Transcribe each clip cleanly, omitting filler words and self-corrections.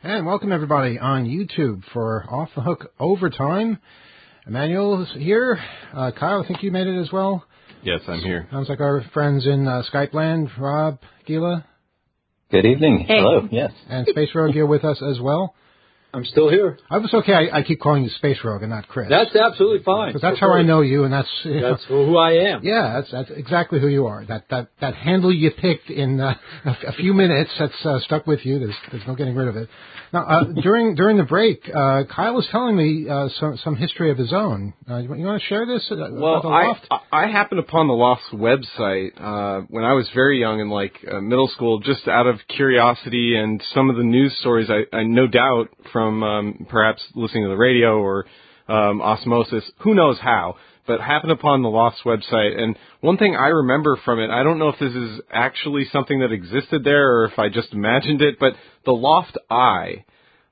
And welcome everybody on YouTube for Off the Hook Overtime. Emmanuel is here. Kyle, I think you made it as well. Yes, I'm here. Sounds like our friends in Skype land. Rob, Gila. Good evening. Hey. Hello, yes. And Space Rogue here with us as well. I'm still here. I was okay. I keep calling you Space Rogue and not Chris. That's absolutely fine. Because that's how I know you, and that's who I am. Yeah, that's exactly who you are. That handle you picked in a few minutes that's stuck with you. There's no getting rid of it. Now, during the break, Kyle was telling me some history of his own. You want to share this? Well, the Loft? I happened upon the Loft's website when I was very young in middle school, just out of curiosity and some of the news stories. I no doubt from perhaps listening to the radio or osmosis, who knows how, but happened upon the Loft's website. And one thing I remember from it, I don't know if this is actually something that existed there or if I just imagined it, but the Loft Eye,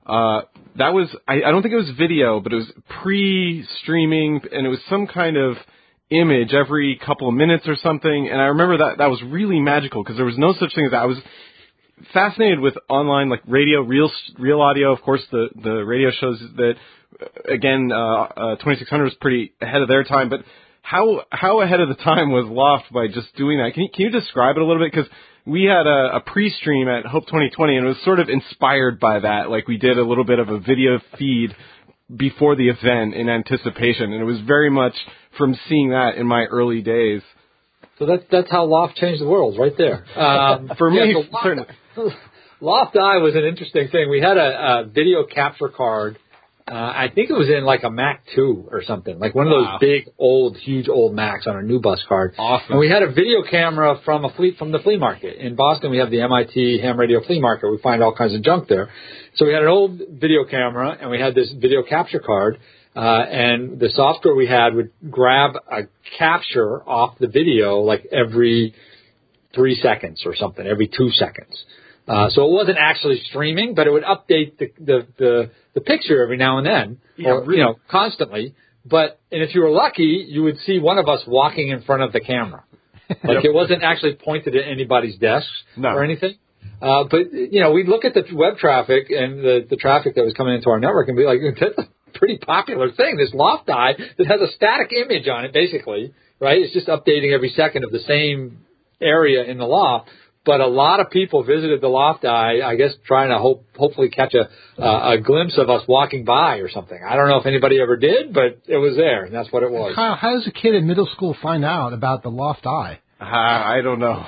that was, I don't think it was video, but it was pre-streaming, and it was some kind of image every couple of minutes or something. And I remember that was really magical because there was no such thing as that. I was fascinated with online, like radio, real audio. Of course, the radio shows that, again, 2600 was pretty ahead of their time. But how ahead of the time was Loft by just doing that? Can you describe it a little bit? Because we had a pre-stream at Hope 2020, and it was sort of inspired by that. Like, we did a little bit of a video feed before the event in anticipation, and it was very much from seeing that in my early days. So that's how Loft changed the world, right there. For me, so certainly. Loft Eye was an interesting thing. We had a video capture card. I think it was in like a Mac 2 or something, like one of those big, huge old Macs on a new bus card. Awesome. And we had a video camera from the flea market. In Boston, we have the MIT Ham Radio Flea Market. We find all kinds of junk there. So we had an old video camera, and we had this video capture card. And the software we had would grab a capture off the video like every 3 seconds or something, every 2 seconds. So it wasn't actually streaming, but it would update the picture every now and then, constantly. And if you were lucky, you would see one of us walking in front of the camera. Like it wasn't actually pointed at anybody's desks or anything. But we'd look at the web traffic and the traffic that was coming into our network and be like, that's a pretty popular thing, this Loft Eye that has a static image on it, basically, right? It's just updating every second of the same area in the loft. But a lot of people visited the Loft Eye, I guess, trying to hopefully catch a glimpse of us walking by or something. I don't know if anybody ever did, but it was there, and that's what it was. Kyle, how does a kid in middle school find out about the Loft Eye? I don't know.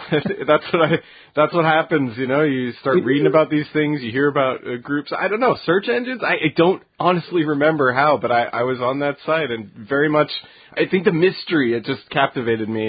That's what happens. You start reading about these things. You hear about groups. I don't know. Search engines. I don't honestly remember how, but I was on that site and very much. I think the mystery, it just captivated me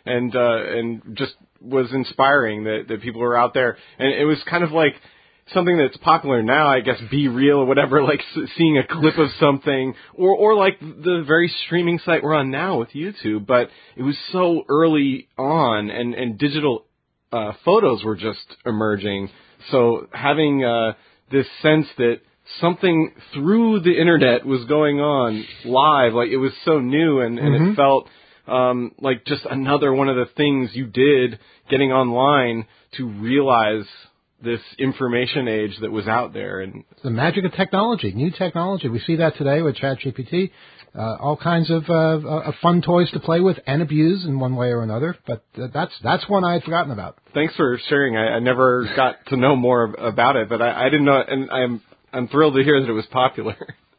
and just was inspiring that people were out there. And it was kind of like something that's popular now, I guess, Be Real or whatever, like seeing a clip of something or like the very streaming site we're on now with YouTube. But it was so early on and digital photos were just emerging. So having this sense that something through the internet was going on live, like it was so new and it felt like just another one of the things you did getting online to realize this information age that was out there. And the magic of technology, new technology. We see that today with ChatGPT. All kinds of fun toys to play with and abuse in one way or another. But that's one I had forgotten about. Thanks for sharing. I never got to know more about it, but I didn't know, and I'm thrilled to hear that it was popular.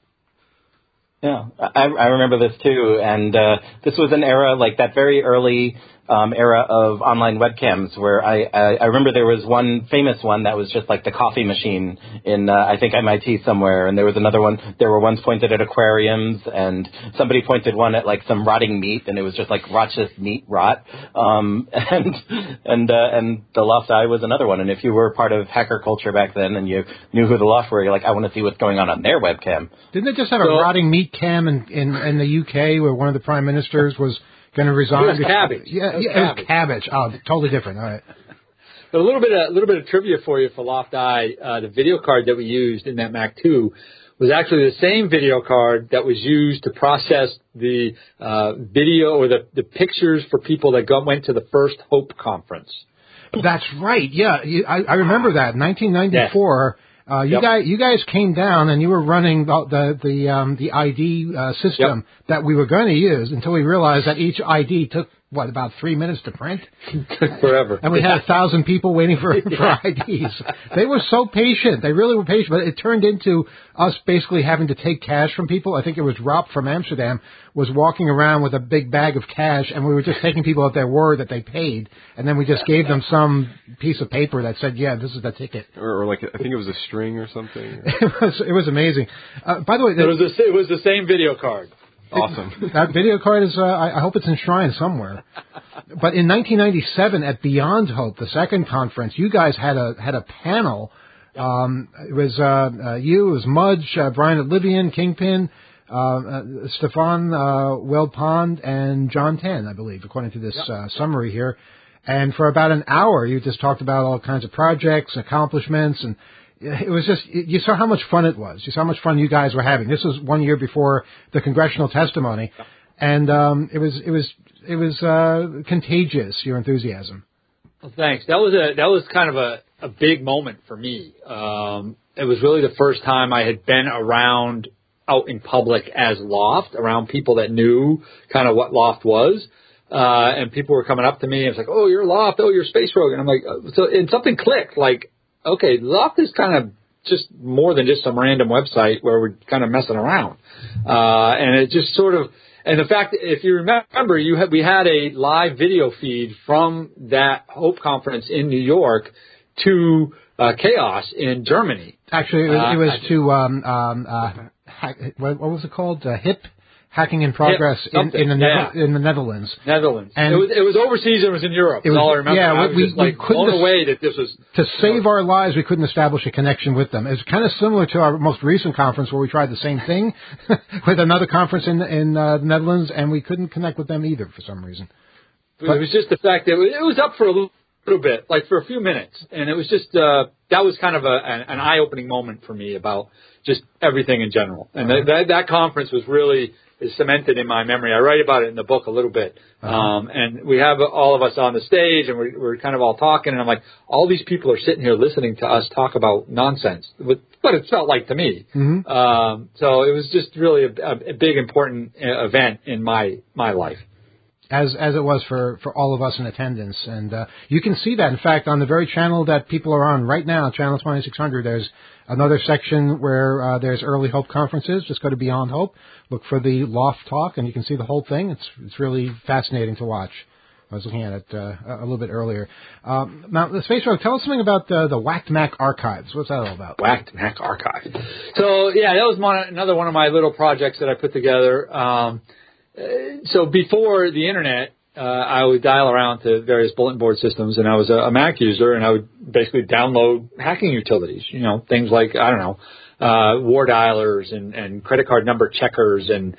Yeah, I remember this too, and this was an era, like that very early era of online webcams where I remember there was one famous one that was just like the coffee machine in, I think, MIT somewhere, and there was another one, there were ones pointed at aquariums, and somebody pointed one at like some rotting meat, and it was just like rotous meat rot, and the Loft Eye was another one, and if you were part of hacker culture back then and you knew who the Loft were, you're like, I want to see what's going on their webcam. Didn't they just have a rotting meat cam in the UK where one of the prime ministers was going to resign? It was cabbage. It was cabbage. Oh, totally different. All right. But a little bit of trivia for you for Loft Eye. The video card that we used in that Mac 2 was actually the same video card that was used to process the video or the pictures for people that went to the first HOPE conference. That's right. Yeah, I remember that. 1994. You guys came down and you were running the ID system that we were going to use until we realized that each ID took about 3 minutes to print? Took forever. And we had 1,000 people waiting for IDs. They were so patient. They really were patient. But it turned into us basically having to take cash from people. I think it was Rob from Amsterdam was walking around with a big bag of cash, and we were just taking people at their word that they paid, and then we just gave them some piece of paper that said, yeah, this is the ticket. Or like, I think it was a string or something. It was amazing. By the way, it was the same video card. Awesome. That video card is, I hope it's enshrined somewhere. But in 1997 at Beyond Hope, the second conference, you guys had a panel. It was you, it was Mudge, Brian Libyan, Kingpin, Stefan Weld-Pond, and John Tan, I believe, according to this summary here. And for about an hour, you just talked about all kinds of projects, accomplishments, and it was just, you saw how much fun it was. You saw how much fun you guys were having. This was 1 year before the congressional testimony, and it was contagious, your enthusiasm. Well, thanks. That was kind of a big moment for me. It was really the first time I had been around out in public as Loft, around people that knew kind of what Loft was. And people were coming up to me and it's like, oh, you're Loft, oh, you're Space Rogue. And I'm like, and something clicked, like, okay, Loft is kind of just more than just some random website where we're kind of messing around. And it just sort of, and the fact, if you remember, we had a live video feed from that Hope conference in New York to Chaos in Germany. Actually, it was to what was it called? HIP. Hacking in Progress in the Netherlands. Netherlands. And it was overseas. It was in Europe. That's all I remember. Yeah, I was just like blown away that this was. To save our lives, we couldn't establish a connection with them. It's kind of similar to our most recent conference where we tried the same thing with another conference in the Netherlands, and we couldn't connect with them either for some reason. But it was just the fact that it was up for a little bit, like for a few minutes, and it was just that was kind of an eye-opening moment for me about just everything in general. And that conference was really is cemented in my memory. I write about it in the book a little bit. And we have all of us on the stage and we're kind of all talking and I'm like, all these people are sitting here listening to us talk about nonsense, but it felt like to me. Mm-hmm. So it was just really a big, important event in my life. As it was for all of us in attendance. And you can see that, in fact, on the very channel that people are on right now, Channel 2600, there's another section where there's early Hope conferences. Just go to Beyond Hope, look for the Loft Talk, and you can see the whole thing. It's really fascinating to watch. I was looking at it a little bit earlier. Now, the Space Rogue, tell us something about the Whacked Mac archives. What's that all about? Whacked Mac archive. So, yeah, that was another one of my little projects that I put together. So before the internet, I would dial around to various bulletin board systems, and I was a Mac user, and I would basically download hacking utilities, things like, I don't know, war dialers and credit card number checkers and,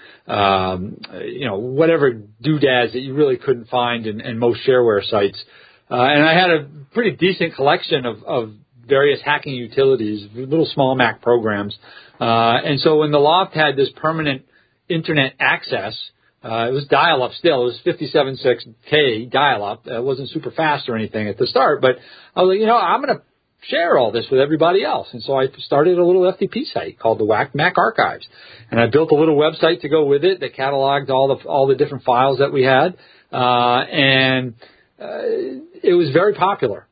whatever doodads that you really couldn't find in most shareware sites. And I had a pretty decent collection of various hacking utilities, little small Mac programs. And so when the Loft had this permanent internet access, it was dial-up still. It was 57.6K dial-up. It wasn't super fast or anything at the start, but I was like, I'm going to share all this with everybody else. And so I started a little FTP site called the Whacked Mac Archives. And I built a little website to go with it that cataloged all the different files that we had. And it was very popular.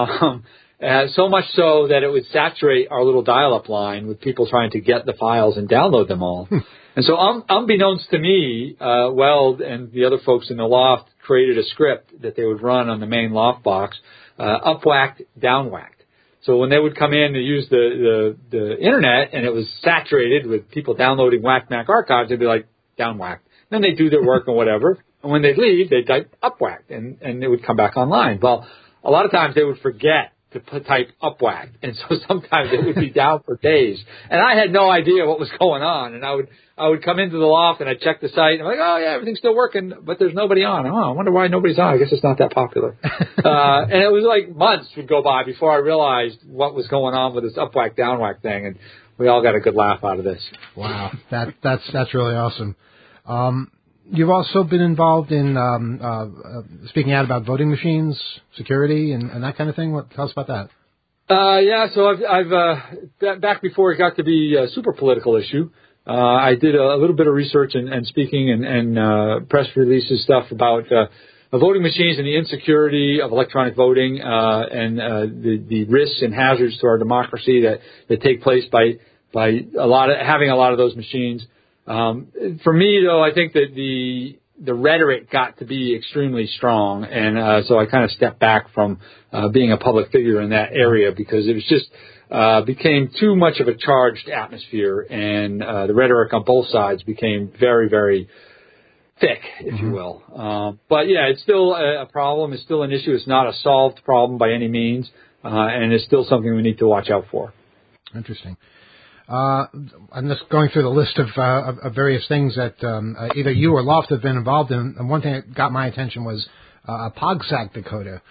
So much so that it would saturate our little dial-up line with people trying to get the files and download them all. And so unbeknownst to me, Weld and the other folks in the Loft created a script that they would run on the main Loft box, up-whacked, down-whacked. So when they would come in to use the internet and it was saturated with people downloading Whacked Mac archives, they'd be like, down-whacked. Then they'd do their work and whatever. And when they'd leave, they'd type up-whacked and it would come back online. Well, a lot of times they would forget to type up-whacked. And so sometimes it would be down for days. And I had no idea what was going on. And I would come into the Loft and I'd check the site and I'm like, oh yeah, everything's still working, but there's nobody on. Oh, I wonder why nobody's on. I guess it's not that popular. And it was like months would go by before I realized what was going on with this up-whack, down-whack thing. And we all got a good laugh out of this. Wow. That's really awesome. You've also been involved in speaking out about voting machines, security, and that kind of thing. Tell us about that. So I've back before it got to be a super political issue, I did a little bit of research and speaking and press releases stuff about voting machines and the insecurity of electronic voting and the risks and hazards to our democracy that take place by having a lot of those machines. For me, though, I think that the rhetoric got to be extremely strong, and so I kind of stepped back from being a public figure in that area because it was just became too much of a charged atmosphere, and the rhetoric on both sides became very, very thick, if you will. But yeah, it's still a problem. It's still an issue. It's not a solved problem by any means, and it's still something we need to watch out for. Interesting. I'm just going through the list of various things that either you or Loft have been involved in. And one thing that got my attention was a POGSAC decoder.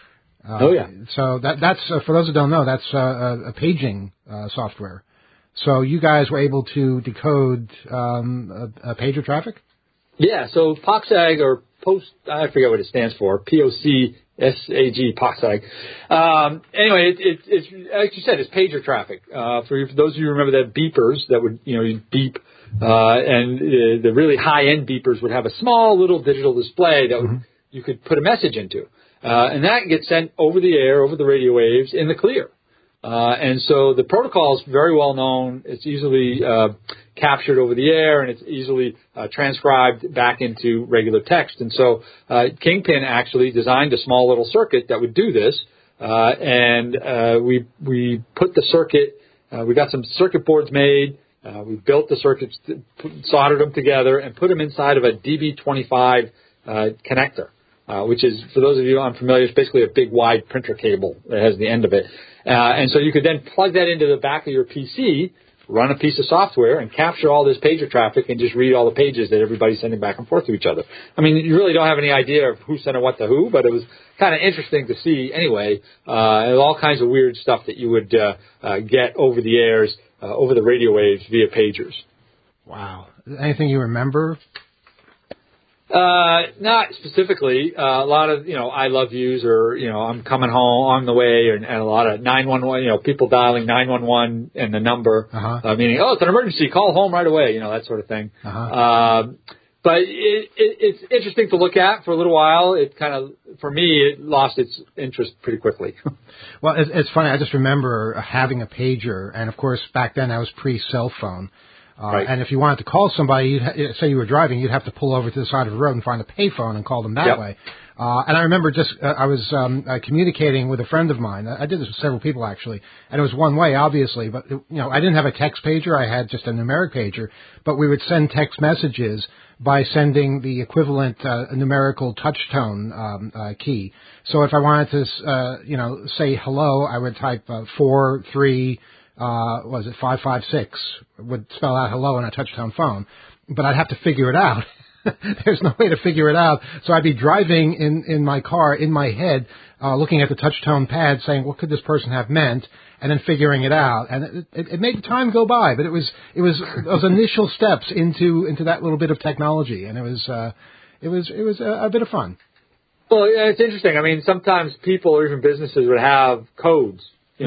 So that's for those who don't know, that's a paging software. So you guys were able to decode a pager traffic? Yeah. So POGSAC or I forget what it stands for. POCSAG, POGSAC. Anyway, it's like you said, it's pager traffic. For those of you who remember that beepers that would, you'd beep, and the really high-end beepers would have a small little digital display that you could put a message into. And that gets sent over the air, over the radio waves in the clear. And so the protocol is very well known. It's easily captured over the air, and it's easily transcribed back into regular text. And so Kingpin actually designed a small little circuit that would do this. And we put the circuit, we got some circuit boards made. We built the circuits, soldered them together, and put them inside of a DB25 connector. Which is, for those of you unfamiliar, it's basically a big wide printer cable that has the end of it. And so you could then plug that into the back of your PC, run a piece of software, and capture all this pager traffic and just read all the pages that everybody's sending back and forth to each other. I mean, you really don't have any idea of who sent what to who, but it was kind of interesting to see anyway. All kinds of weird stuff that you would get over the airs, over the radio waves via pagers. Wow. Anything you remember? Not specifically. A lot of, I love yous or, I'm coming home on the way and a lot of 911, people dialing 911 and the number, meaning, it's an emergency, call home right away, that sort of thing. But it's interesting to look at for a little while. It kind of, for me, it lost its interest pretty quickly. Well, it's funny. I just remember having a pager, and of course, back then I was pre-cell phone. Right. And if you wanted to call somebody, say you were driving, you'd have to pull over to the side of the road and find a payphone and call them that way. And I remember I was communicating with a friend of mine. I did this with several people, actually. And it was one way, obviously. But, I didn't have a text pager. I had just a numeric pager. But we would send text messages by sending the equivalent numerical touch tone key. So if I wanted to, say hello, I would type 43... 556 would spell out hello on a touch-tone phone, but I'd have to figure it out. There's no way to figure it out. So I'd be driving in my car, in my head, looking at the touch-tone pad saying, what could this person have meant? And then figuring it out. And it made the time go by, but it was those initial steps into that little bit of technology. And it was a bit of fun. Well, it's interesting. I mean, sometimes people or even businesses would have codes.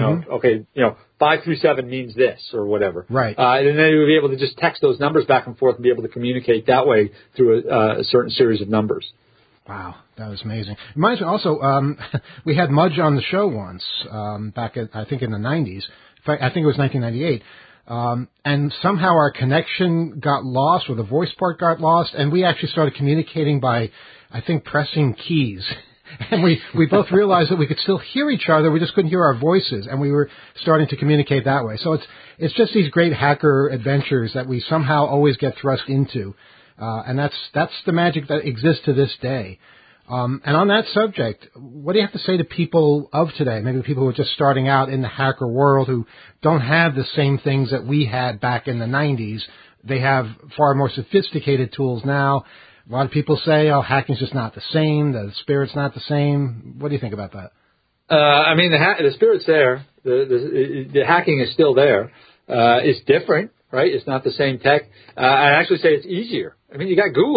537 means this or whatever. Right. And then you would be able to just text those numbers back and forth and be able to communicate that way through a certain series of numbers. Wow, that was amazing. Reminds me also, we had Mudge on the show once, back I think in the 90s. In fact, I think it was 1998. And somehow our connection got lost, or the voice part got lost, and we actually started communicating by, I think, pressing keys. And we both realized that we could still hear each other. We just couldn't hear our voices, and we were starting to communicate that way. So it's just these great hacker adventures that we somehow always get thrust into, and that's the magic that exists to this day. And on that subject, what do you have to say to people of today? Maybe people who are just starting out in the hacker world who don't have the same things that we had back in the 90s. They have far more sophisticated tools now. A lot of people say, hacking's just not the same. The spirit's not the same. What do you think about that? I mean, the spirit's there. The hacking is still there. It's different, right? It's not the same tech. I'd actually say it's easier. I mean, you got Google.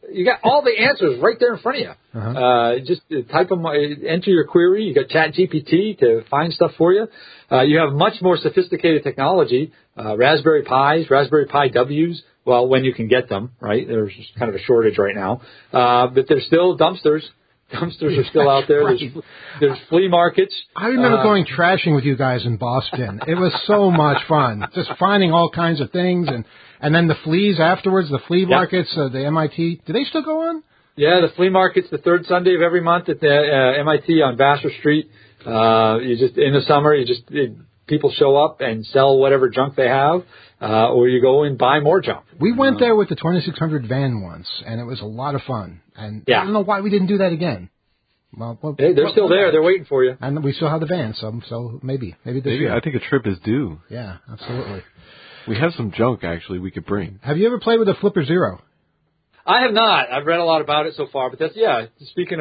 You got all the answers right there in front of you. Just type them, enter your query. You got ChatGPT to find stuff for you. You have much more sophisticated technology, Raspberry Pis, Raspberry Pi Ws. Well, when you can get them, right? There's kind of a shortage right now. But there's still dumpsters. Dumpsters are still out there. Right. There's flea markets. I remember going trashing with you guys in Boston. It was so much fun, just finding all kinds of things, and then the fleas afterwards, the flea markets, the MIT. Do they still go on? Yeah, the flea market's the third Sunday of every month at the MIT on Vassar Street. You just in the summer, people show up and sell whatever junk they have, or you go and buy more junk. We went there with the 2600 van once, and it was a lot of fun. And yeah. I don't know why we didn't do that again. Well, they're still there. They're waiting for you. And we still have the van, so maybe this year. I think a trip is due. Yeah, absolutely. We have some junk, actually, we could bring. Have you ever played with a Flipper Zero? I have not. I've read a lot about it so far, but speaking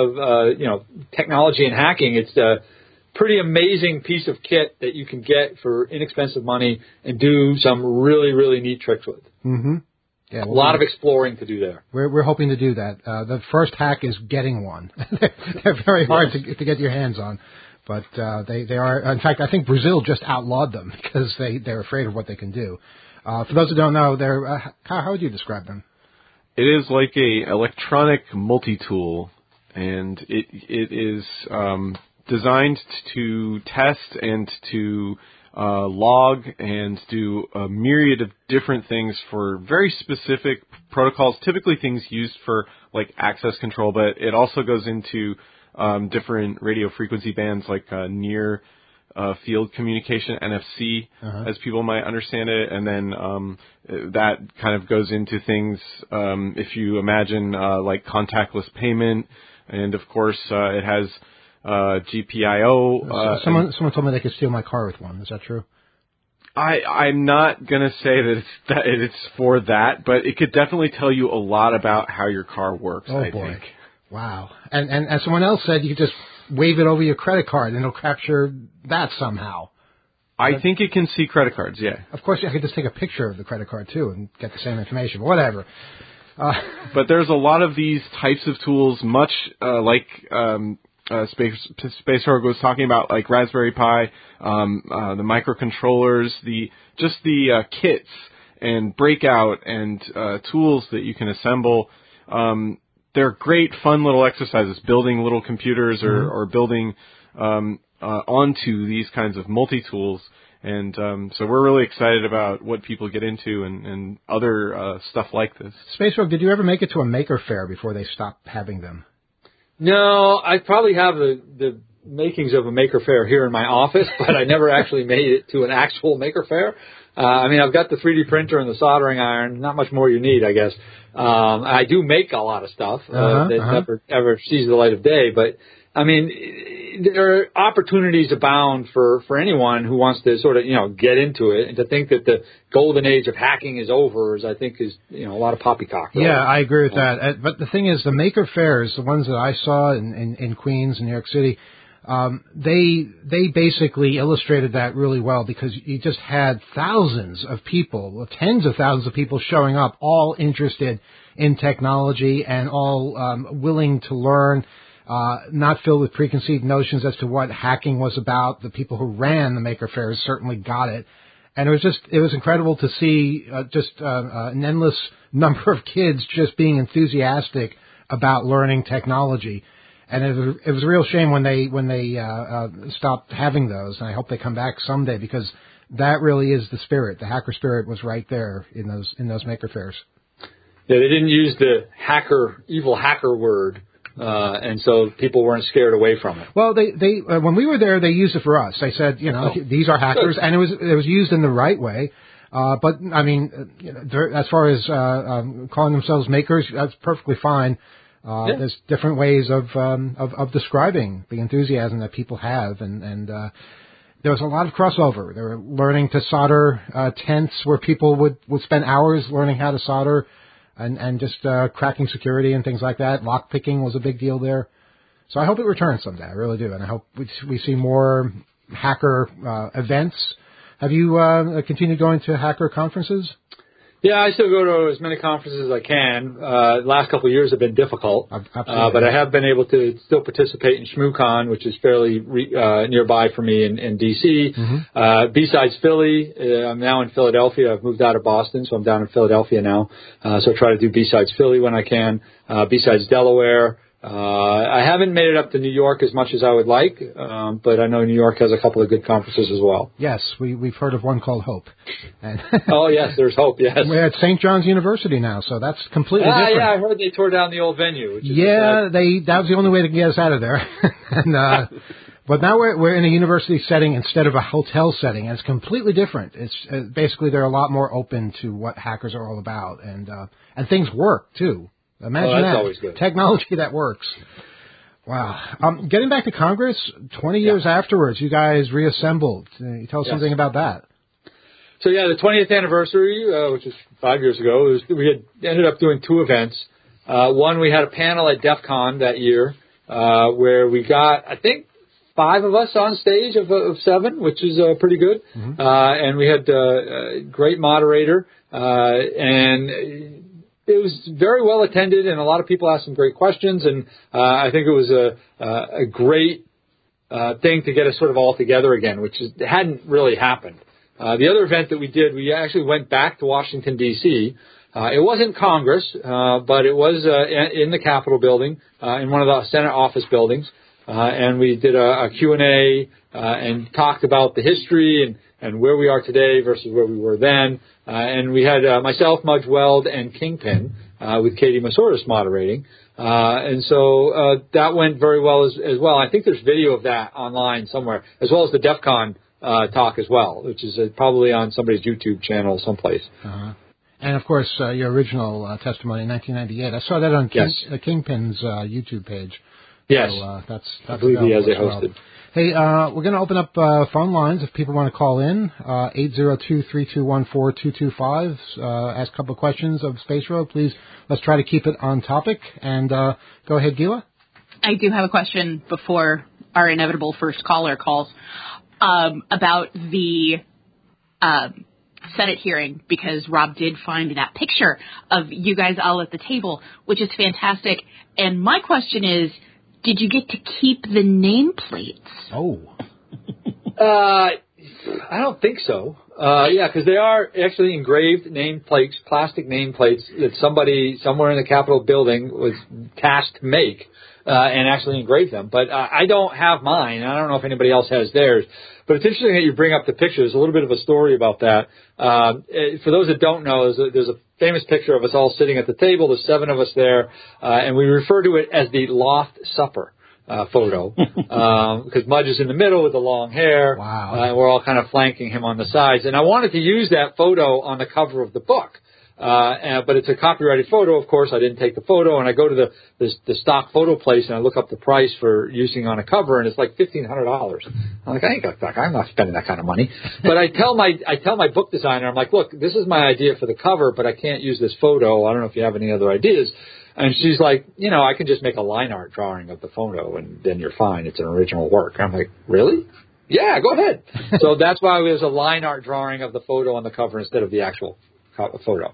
of technology and hacking, it's a pretty amazing piece of kit that you can get for inexpensive money and do some really, really neat tricks with. Mm-hmm. Yeah, a lot of exploring to do there. We're hoping to do that. The first hack is getting one. They're very hard to get your hands on, but they are. In fact, I think Brazil just outlawed them because they're afraid of what they can do. For those who don't know, they're how would you describe them? It is like a electronic multi-tool, and it is designed to test and to log and do a myriad of different things for very specific protocols, typically things used for like access control, but it also goes into different radio frequency bands like near field communication, NFC, as people might understand it, and then that kind of goes into things, if you imagine like contactless payment, and of course it has GPIO. Someone told me they could steal my car with one. Is that true? I'm not gonna say that it's for that, but it could definitely tell you a lot about how your car works. Oh, I boy. think. Wow. And someone else said you could just wave it over your credit card and it'll capture that somehow. I think it can see credit cards. Yeah. Of course, I could just take a picture of the credit card too and get the same information. Whatever. But there's a lot of these types of tools, much like Space Org was talking about, like Raspberry Pi, the microcontrollers, the kits and breakout and tools that you can assemble. They're great, fun little exercises, building little computers or building onto these kinds of multi-tools. And so we're really excited about what people get into and other stuff like this. Space Org, did you ever make it to a maker fair before they stopped having them? No, I probably have the makings of a maker fair here in my office, but I never actually made it to an actual maker fair. I mean, I've got the 3D printer and the soldering iron. Not much more you need, I guess. I do make a lot of stuff that never sees the light of day. But, I mean, there are opportunities abound for anyone who wants to sort of, get into it. And to think that the golden age of hacking is over is a lot of poppycock. Really. Yeah, I agree with that. But the thing is, the maker fairs, the ones that I saw in Queens and New York City, they basically illustrated that really well because you just had thousands of people, tens of thousands of people showing up, all interested in technology and all willing to learn, not filled with preconceived notions as to what hacking was about. The people who ran the maker fairs certainly got it. And it was incredible to see an endless number of kids just being enthusiastic about learning technology. And it was a real shame when they stopped having those, and I hope they come back someday because that really is the spirit. The hacker spirit was right there in those maker fairs. Yeah, they didn't use the evil hacker word, and so people weren't scared away from it. Well, they when we were there, they used it for us. They said, these are hackers, and it was used in the right way. But I mean, as far as calling themselves makers, that's perfectly fine. There's different ways of describing the enthusiasm that people have, and there was a lot of crossover. They were learning to solder tents where people would spend hours learning how to solder, and just cracking security and things like that. Lock picking was a big deal there. So I hope it returns someday. I really do, and I hope we see more hacker events. Have you continued going to hacker conferences? Yeah, I still go to as many conferences as I can. Last couple of years have been difficult, but I have been able to still participate in ShmooCon, which is fairly nearby for me in D.C. Mm-hmm. B-Sides Philly, I'm now in Philadelphia. I've moved out of Boston, so I'm down in Philadelphia now. So I try to do B-Sides Philly when I can. B-Sides Delaware. I haven't made it up to New York as much as I would like, but I know New York has a couple of good conferences as well. Yes, we've heard of one called Hope. And oh, yes, there's Hope, yes. We're at St. John's University now, so that's completely different. Yeah, I heard they tore down the old venue. Which is that was the only way to get us out of there. And, but now we're in a university setting instead of a hotel setting, and it's completely different. It's basically they're a lot more open to what hackers are all about, and things work, too. Imagine that's that. Always good. Technology that works. Wow. Getting back to Congress, 20 years afterwards, you guys reassembled. Can you tell us something about that? So, the 20th anniversary, which was 5 years ago, we had ended up doing two events. One, we had a panel at DEF CON that year where we got, I think, 5 of us on stage of 7, which is pretty good. Mm-hmm. And we had a great moderator, and it was very well attended, and a lot of people asked some great questions, and I think it was a great thing to get us sort of all together again, which hadn't really happened. The other event that we did, we actually went back to Washington, D.C. It wasn't Congress, but it was in the Capitol building, in one of the Senate office buildings, and we did a Q&A and talked about the history and where we are today versus where we were then. And we had myself, Mudge Weld, and Kingpin with Katie Masouras moderating. And so that went very well as well. I think there's video of that online somewhere, as well as the DEF CON talk as well, which is probably on somebody's YouTube channel someplace. Uh-huh. And, of course, your original testimony in 1998. I saw that on Kingpin's YouTube page. Yes. So, that's I believe he has it hosted. Well. Hey, we're going to open up phone lines if people want to call in. 802-321-4225. Ask a couple of questions of Space Road. Please, let's try to keep it on topic. And go ahead, Gila. I do have a question before our inevitable first caller calls about the Senate hearing, because Rob did find that picture of you guys all at the table, which is fantastic. And my question is, did you get to keep the nameplates? Oh. I don't think so. Because they are actually engraved nameplates, plastic nameplates that somebody somewhere in the Capitol building was tasked to make and actually engrave them. But I don't have mine. I don't know if anybody else has theirs. But it's interesting that you bring up the picture. There's a little bit of a story about that. For those that don't know, there's a famous picture of us all sitting at the table. There's 7 of us there, and we refer to it as the Loft Supper photo, because Mudge is in the middle with the long hair. Wow. And we're all kind of flanking him on the sides. And I wanted to use that photo on the cover of the book. But it's a copyrighted photo, of course. I didn't take the photo, and I go to the stock photo place and I look up the price for using on a cover, and it's like $1,500. I'm like, I'm not spending that kind of money. But I tell my book designer, I'm like, look, this is my idea for the cover, but I can't use this photo. I don't know if you have any other ideas. And she's like, I can just make a line art drawing of the photo, and then you're fine. It's an original work. I'm like, really? Yeah, go ahead. So that's why there's a line art drawing of the photo on the cover instead of the actual photo.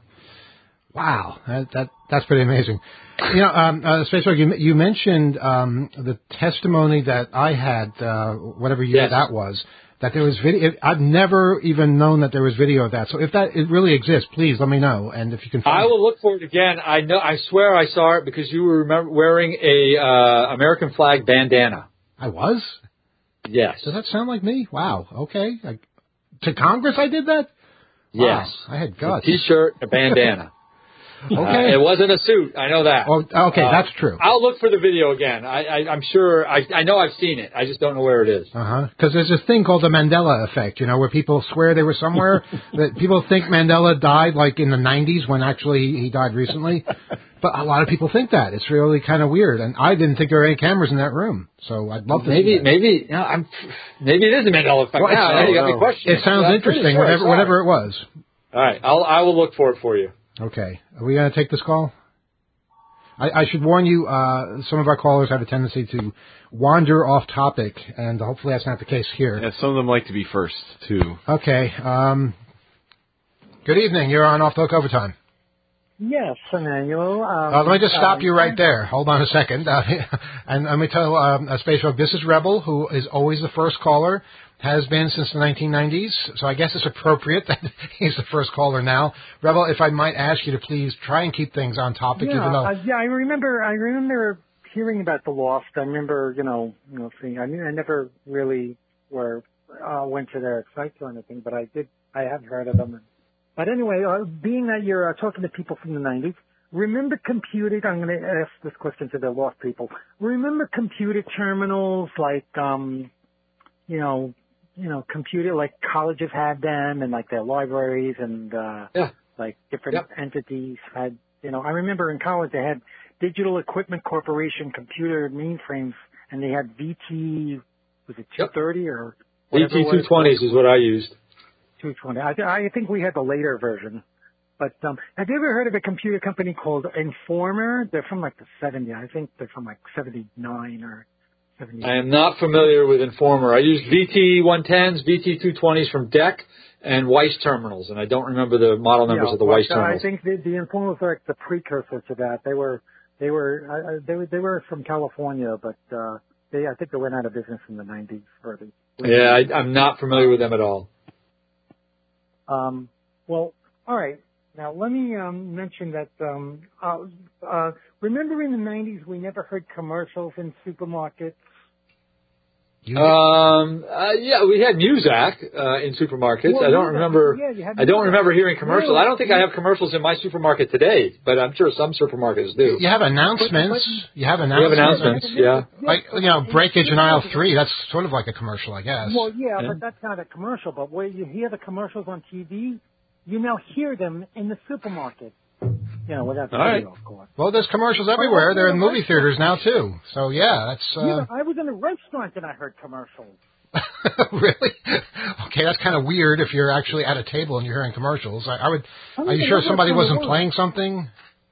Wow, that's pretty amazing. Space Rogue, you mentioned the testimony that I had, whatever year that was, that there was video. I've never even known that there was video of that. So if it really exists, please let me know. And if you can, I will look for it again. I swear I saw it because you were wearing a American flag bandana. I was? Yes. Does that sound like me? Wow. Okay. To Congress, I did that. Yes. Wow. I had guts. A T-shirt, a bandana. Okay. It wasn't a suit. I know that. Oh, okay, that's true. I'll look for the video again. I'm sure. I know I've seen it. I just don't know where it is. Because there's this thing called the Mandela effect, where people swear they were somewhere. That people think Mandela died like in the 90s when actually he died recently. But a lot of people think that. It's really kind of weird. And I didn't think there were any cameras in that room. So I'd love to see that. Maybe it is a Mandela effect. Well, now you got me questioning. It sounds interesting, sure whatever it was. All right. I will look for it for you. Okay. Are we going to take this call? I should warn you, some of our callers have a tendency to wander off topic, and hopefully that's not the case here. Yeah, some of them like to be first, too. Okay. Go Good evening. You're on Off the Hook Overtime. Yes, Emmanuel. Let me just stop you right there. Hold on a second. And let me tell Space Rogue, this is Rebel, who is always the first caller, has been since the 1990s. So I guess it's appropriate that he's the first caller now. Rebel, if I might ask you to please try and keep things on topic. Yeah, even though... I remember hearing about the Lost. I remember, seeing. I mean, I never really went to their sites or anything, but I have heard of them. But anyway, being that you're talking to people from the 90s, remember computer, I'm going to ask this question to the Lost people. Remember computer terminals like, computer, like colleges had them and like their libraries and, like different entities had, I remember in college they had Digital Equipment Corporation computer mainframes and they had VT, was it 230 or whatever? VT 220s is what I used. 220. I think we had the later version. But have you ever heard of a computer company called Informer? They're from like the 70s. I think they're from like 79 or 78. I am not familiar with Informer. I used VT 110s, VT 220s from DEC, and Weiss terminals, and I don't remember the model numbers of the Weiss terminals. I think the Informer was like the precursor to that. They were from California, but I think they went out of business in the 90s. I'm not familiar with them at all. Well, all right. Now, let me mention that, remember in the 90s we never heard commercials in supermarkets? We had Muzak in supermarkets. Well, I don't remember. I don't remember hearing commercials. Really? I don't think I have commercials in my supermarket today, but I'm sure some supermarkets do. You have announcements. We have announcements. Yeah. Like breakage in aisle 3. That's sort of like a commercial, I guess. Well, yeah, but that's not a commercial. But where you hear the commercials on TV, you now hear them in the supermarket. Without the video, of course. Well, there's commercials everywhere. They're in movie theaters now, too. So, yeah, that's... I was in a restaurant and I heard commercials. Really? Okay, that's kind of weird if you're actually at a table and you're hearing commercials. Are you sure somebody wasn't playing something?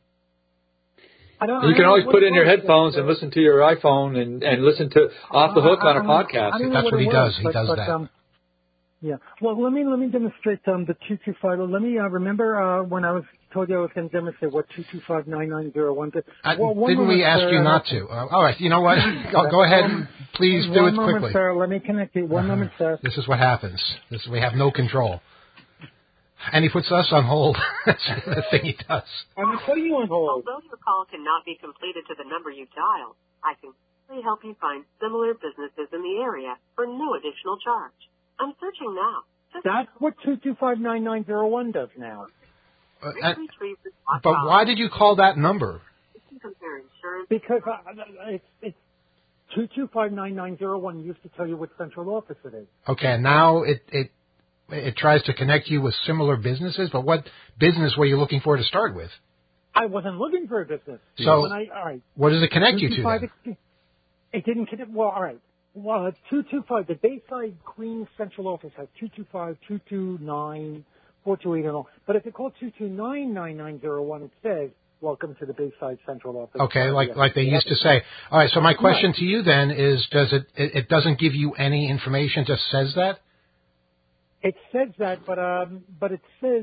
You can always put in your headphones and listen to your iPhone and listen to Off the Hook on a podcast. That's what he does. He does that. Yeah. Well, let me demonstrate the 225. Let me remember when I told you I was going to demonstrate what 2259901 did. Didn't we ask you not to? All right. You know what? Go ahead. Please do it quickly. 1 moment, sir. Let me connect you. 1 moment, sir. This is what happens. We have no control. And he puts us on hold. That's the thing he does. I'm putting you on hold. Although your call cannot be completed to the number you dialed, I can quickly help you find similar businesses in the area for no additional charge. I'm searching now. That's what 2259901 does now. But why did you call that number? Because it's 2259901 used to tell you what central office it is. Okay, and now it tries to connect you with similar businesses. But what business were you looking for to start with? I wasn't looking for a business. So, all right. What does it connect you to? It didn't connect. Well, all right. Well, 225, the Bayside Queens Central Office has 225, 229, 428 and all. But if you call 2299901, it says, welcome to the Bayside Central Office. Okay, like they used to say. All right, so my question to you then is, it doesn't give you any information, just says that? It says that, but it says,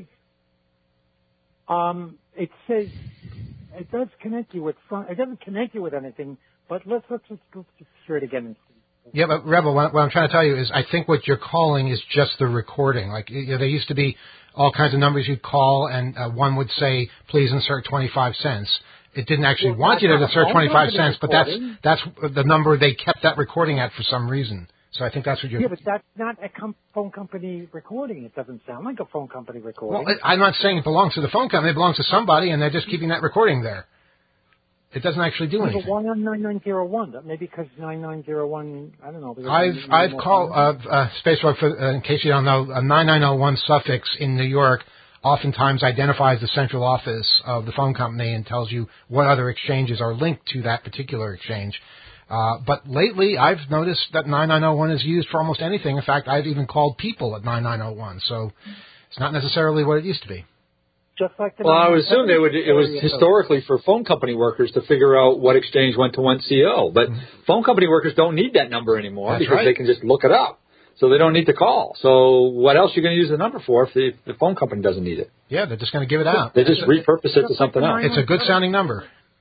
it does connect you with, it doesn't connect you with anything, but let's just hear it again and see. Yeah, but Rebel, what I'm trying to tell you is I think what you're calling is just the recording. Like, there used to be all kinds of numbers you'd call, and one would say, please insert 25 cents. It didn't actually want you to insert 25 cents, but that's the number they kept that recording at for some reason. So I think that's what you're... Yeah, but that's not a phone company recording. It doesn't sound like a phone company recording. Well, I'm not saying it belongs to the phone company. It belongs to somebody, and they're just keeping that recording there. It doesn't actually do anything. Why on 9901? Maybe because 9901, I don't know. I've called Space Rogue, in case you don't know, a 9901 suffix in New York oftentimes identifies the central office of the phone company and tells you what other exchanges are linked to that particular exchange. But lately, I've noticed that 9901 is used for almost anything. In fact, I've even called people at 9901. So it's not necessarily what it used to be. Just like I would assume it was historically for phone company workers to figure out what exchange went to one CO. But phone company workers don't need that number anymore because they can just look it up. so they don't need to call. So what else are you going to use the number for if the phone company doesn't need it? Yeah, they're just going to give it out. They just repurpose it to something else. It's a good sounding number.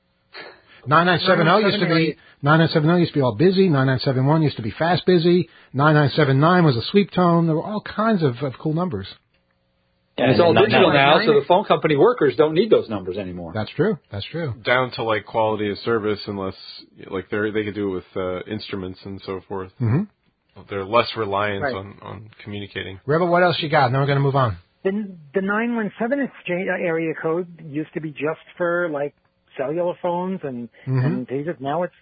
9970 used to be all busy. 9971 used to be fast busy. 9979 was a sweep tone. There were all kinds of cool numbers. And it's all digital now, so the phone company workers don't need those numbers anymore. That's true. That's true. Down to like quality of service, unless like they could do it with instruments and so forth. Mm-hmm. They're less reliant on communicating. Rebel, what else you got? Then we're going to move on. The 917 exchange area code used to be just for like cellular phones and pages. Now it's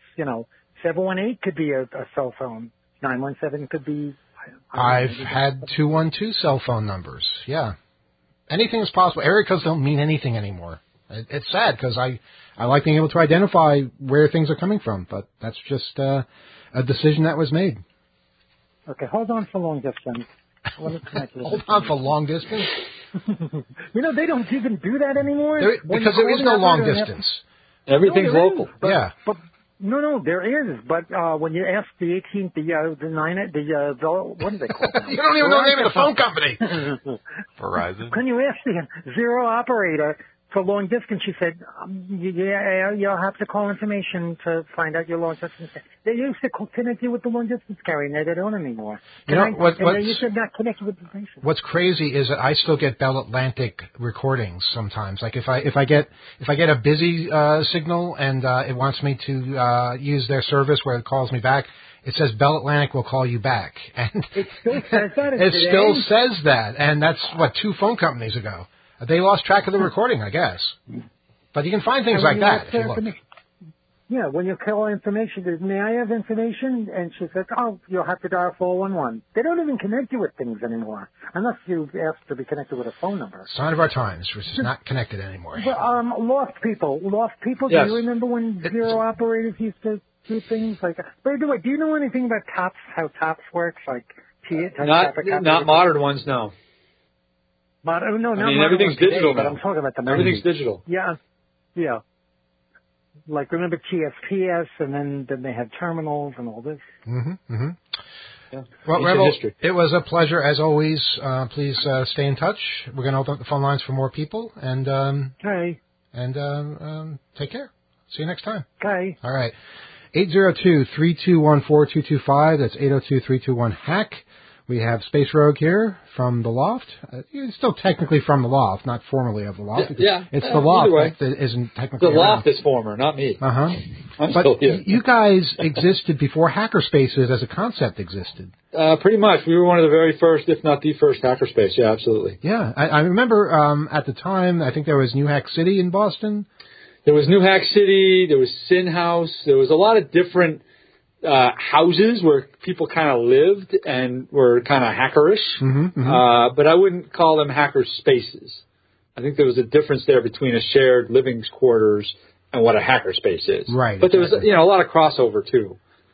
718 could be a cell phone. 917 could be. I've had 212 cell phone numbers. Yeah, anything is possible. Area codes don't mean anything anymore. It's sad because I like being able to identify where things are coming from, but that's just a decision that was made. Okay, hold on for long distance. Let me connect you. Hold on for long distance. They don't even do that anymore because there is no long distance. Everything's local. But No, there is. But when you ask the 18th, what do they call it? You don't even know the name of the phone company. Verizon. When you ask the zero operator for long distance, she said, you'll have to call information to find out your long distance. They used to connect you with the long distance carrier, and they don't anymore. They used to not connect you with the station. What's crazy is that I still get Bell Atlantic recordings sometimes. Like if I get a busy signal and it wants me to use their service where it calls me back, it says Bell Atlantic will call you back, and it still says that. It still says that, and that's 2 phone companies ago. They lost track of the recording, I guess. But you can find things like that if you look. Yeah, when you call information, may I have information? And she says, you'll have to dial 411. They don't even connect you with things anymore, unless you ask to be connected with a phone number. Sign of our times, which is not connected anymore. Lost people. Yes. Do you remember when zero operators used to do things like that? By the way, do you know anything about TOPS, how TOPS works? Not modern ones, no. Everything's digital now. But I'm talking about the everything's digital. Yeah. Like remember TSPS, and then they had terminals and all this. Mm-hmm. Yeah. Well, Rebel, it was a pleasure as always. Please stay in touch. We're going to open up the phone lines for more people, and take care. See you next time. Okay. All right. 802-321-4225. That's 802-321-HACK. We have Space Rogue here from the Loft. It's still technically from the Loft, not formally of the Loft. Yeah. It's the Loft that isn't technically the Loft is former, not me. Uh-huh. I'm but still here. You guys existed before Hackerspaces as a concept existed. Pretty much. We were one of the very first, if not the first Hackerspace. Yeah, absolutely. Yeah. I remember at the time, I think there was New Hack City in Boston. There was New Hack City. There was Sin House. There was a lot of different houses where people kind of lived and were kind of hackerish, but I wouldn't call them hacker spaces. I think there was a difference there between a shared living quarters and what a hacker space is. Right. But there was a lot of crossover too.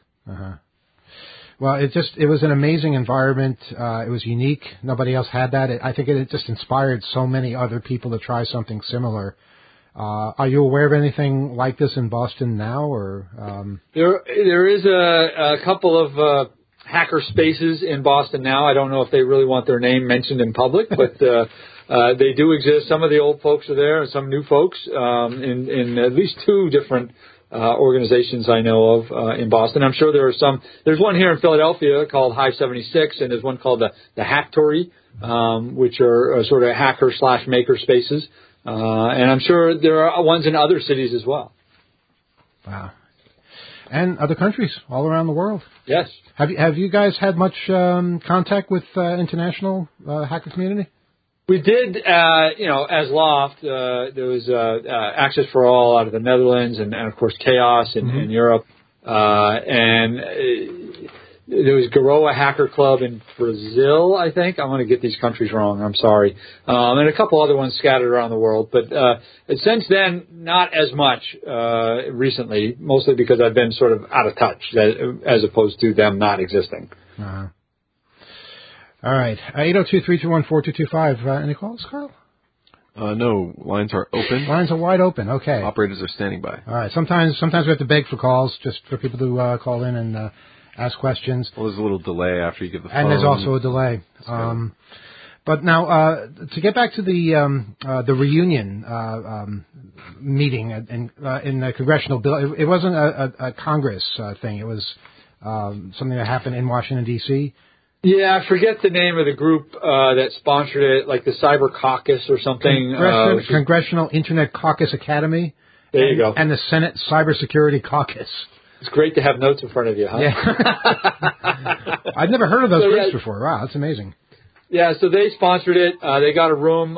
Well, it was an amazing environment. It was unique. Nobody else had that. I think it just inspired so many other people to try something similar. Are you aware of anything like this in Boston now, or? There is a couple of hacker spaces in Boston now. I don't know if they really want their name mentioned in public, but they do exist. Some of the old folks are there, and some new folks in at least 2 different organizations I know of in Boston. I'm sure there are some. There's one here in Philadelphia called Hive 76, and there's one called the Hacktory, which are sort of hacker/maker spaces. And I'm sure there are ones in other cities as well. Wow. And other countries all around the world. Yes. Have you guys had much contact with international hacker community? We did, as Loft, there was Access for All out of the Netherlands and of course Chaos in Europe. And there was Garoa Hacker Club in Brazil, I think. I'm going to get these countries wrong. I'm sorry. And a couple other ones scattered around the world. But since then, not as much recently, mostly because I've been sort of out of touch as opposed to them not existing. Uh-huh. All right. 802-321-4225. Any calls, Carl? No, lines are open. Lines are wide open. Okay. Operators are standing by. All right. Sometimes we have to beg for calls just for people to call in and ask questions. Well, there's a little delay after you get the phone. And there's also a delay. But now, to get back to the reunion meeting in the congressional bill, it wasn't a Congress thing. It was something that happened in Washington, D.C. Yeah, I forget the name of the group that sponsored it, like the Cyber Caucus or something. Congressional Internet Caucus Academy. There you go. And the Senate Cybersecurity Caucus. It's great to have notes in front of you, huh? Yeah. I'd never heard of those groups before. Wow, that's amazing. Yeah, so they sponsored it. They got a room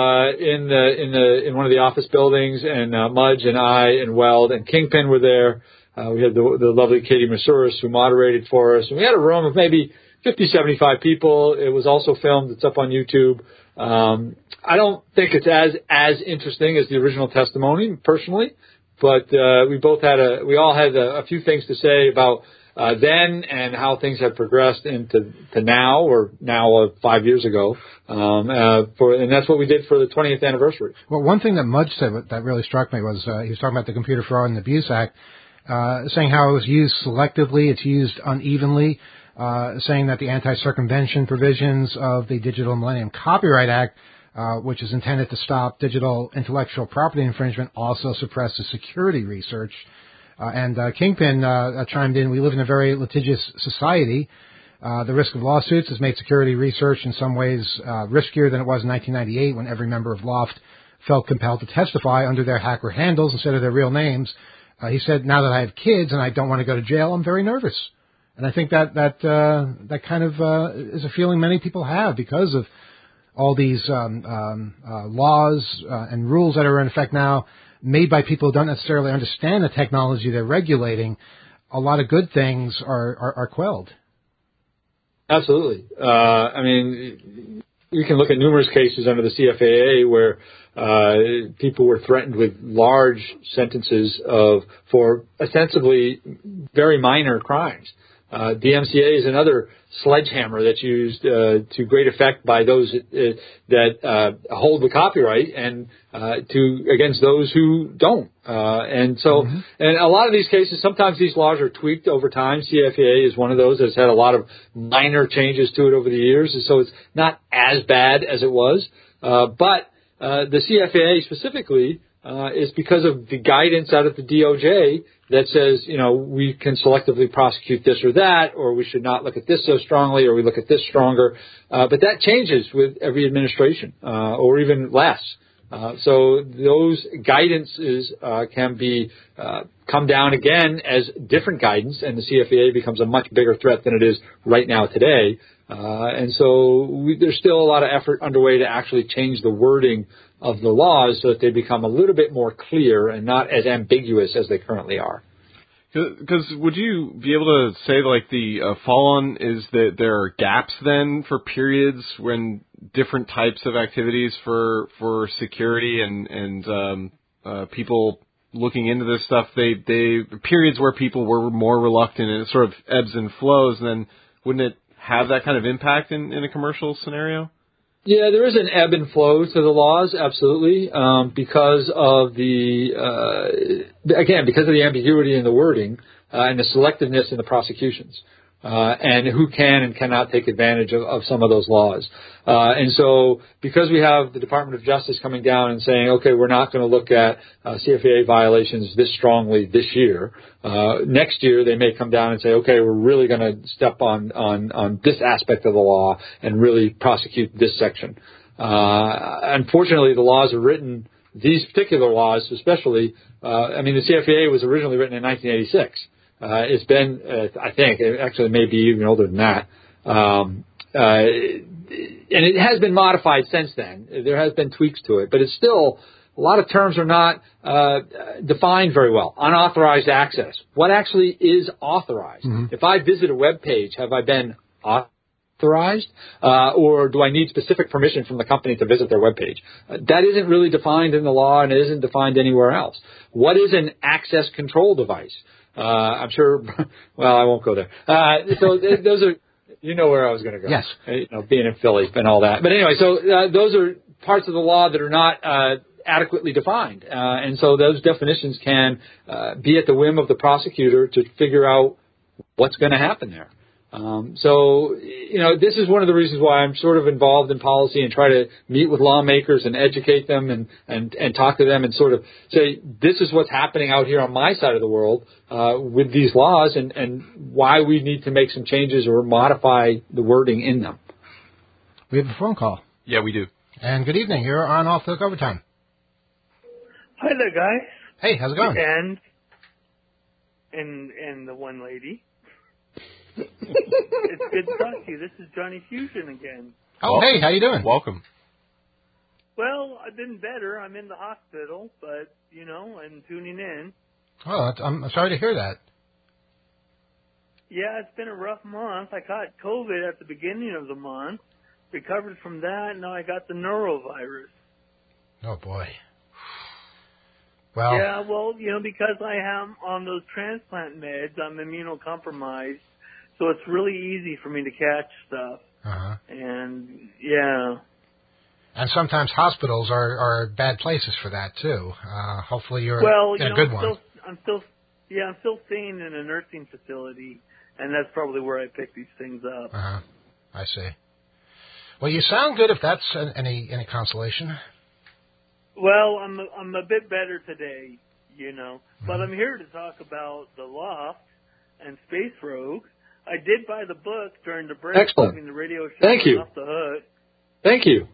in one of the office buildings, and Mudge and I and Weld and Kingpin were there. We had the lovely Katie Masouras who moderated for us, and we had a room of maybe 50, 75 people. It was also filmed. It's up on YouTube. I don't think it's as interesting as the original testimony, personally, but we all had a few things to say about then and how things have progressed into now, or now 5 years ago, and that's what we did for the 20th anniversary. Well, one thing that Mudge said that really struck me was he was talking about the Computer Fraud and Abuse Act, saying how it was used selectively, it's used unevenly, saying that the anti-circumvention provisions of the Digital Millennium Copyright Act, which is intended to stop digital intellectual property infringement, also suppresses security research. And Kingpin chimed in, we live in a very litigious society. The risk of lawsuits has made security research in some ways riskier than it was in 1998 when every member of Loft felt compelled to testify under their hacker handles instead of their real names. He said, now that I have kids and I don't want to go to jail, I'm very nervous. And I think that kind of is a feeling many people have because of all these laws and rules that are in effect now, made by people who don't necessarily understand the technology they're regulating. A lot of good things are quelled. Absolutely. I mean, you can look at numerous cases under the CFAA where people were threatened with large sentences for ostensibly very minor crimes. DMCA is another sledgehammer that's used to great effect by those that hold the copyright and against those who don't. And so, and a lot of these cases, sometimes these laws are tweaked over time. CFAA is one of those that's had a lot of minor changes to it over the years, and so it's not as bad as it was. But the CFAA specifically is because of the guidance out of the DOJ that says, we can selectively prosecute this or that, or we should not look at this so strongly, or we look at this stronger. But that changes with every administration, or even less. So those guidances can be come down again as different guidance, and the CFAA becomes a much bigger threat than it is right now today. And so there's still a lot of effort underway to actually change the wording of the laws so that they become a little bit more clear and not as ambiguous as they currently are. Because would you be able to say, like, the follow-on is that there are gaps then for periods when different types of activities for security and people looking into this stuff, they periods where people were more reluctant and it sort of ebbs and flows, and then wouldn't it have that kind of impact in a commercial scenario? Yeah, there is an ebb and flow to the laws, absolutely, because of because of the ambiguity in the wording and the selectiveness in the prosecutions, and who can and cannot take advantage of some of those laws. And so because we have the Department of Justice coming down and saying, okay, we're not going to look at CFAA violations this strongly this year, next year they may come down and say, okay, we're really going to step on this aspect of the law and really prosecute this section. Unfortunately, the laws are written, these particular laws especially, the CFAA was originally written in 1986. It's been, I think, actually maybe even older than that. And it has been modified since then. There has been tweaks to it, but it's still, a lot of terms are not defined very well. Unauthorized access. What actually is authorized? If I visit a web page, have I been authorized? Or do I need specific permission from the company to visit their web page? That isn't really defined in the law and it isn't defined anywhere else. What is an access control device? I'm sure, well, I won't go there. So those are, you know where I was going to go. Yes. Being in Philly and all that. But anyway, so those are parts of the law that are not adequately defined. And so those definitions can be at the whim of the prosecutor to figure out what's going to happen there. So, this is one of the reasons why I'm sort of involved in policy and try to meet with lawmakers and educate them and talk to them and sort of say, this is what's happening out here on my side of the world with these laws and why we need to make some changes or modify the wording in them. We have a phone call. Yeah, we do. And good evening. You're on Off the Hook Overtime. Hi there, guys. Hey, how's it going? And the one lady. It's good to talk to you. This is Johnny Fusion again. Oh, hey, how you doing? Welcome. Well, I've been better. I'm in the hospital, but, I'm tuning in. Oh, I'm sorry to hear that. Yeah, it's been a rough month. I caught COVID at the beginning of the month, recovered from that, and now I got the norovirus. Oh, boy. Well, yeah, because I am on those transplant meds, I'm immunocompromised, so it's really easy for me to catch stuff. Uh-huh. And, yeah. And sometimes hospitals are bad places for that, too. Hopefully you're in a good one. I'm still staying in a nursing facility, and that's probably where I pick these things up. Uh-huh. I see. Well, you sound good if that's any consolation. Well, I'm a bit better today, Mm-hmm. but I'm here to talk about The Loft and Space Rogue. I did buy the book during the break. Excellent. Between the radio show Thank you. and Off the Hook. Thank you.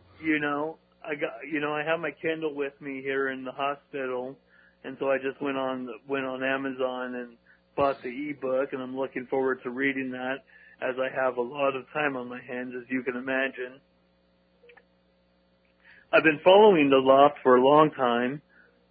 I have my Kindle with me here in the hospital, and so I just went on Amazon and bought the ebook, and I'm looking forward to reading that as I have a lot of time on my hands, as you can imagine. I've been following The Loft for a long time.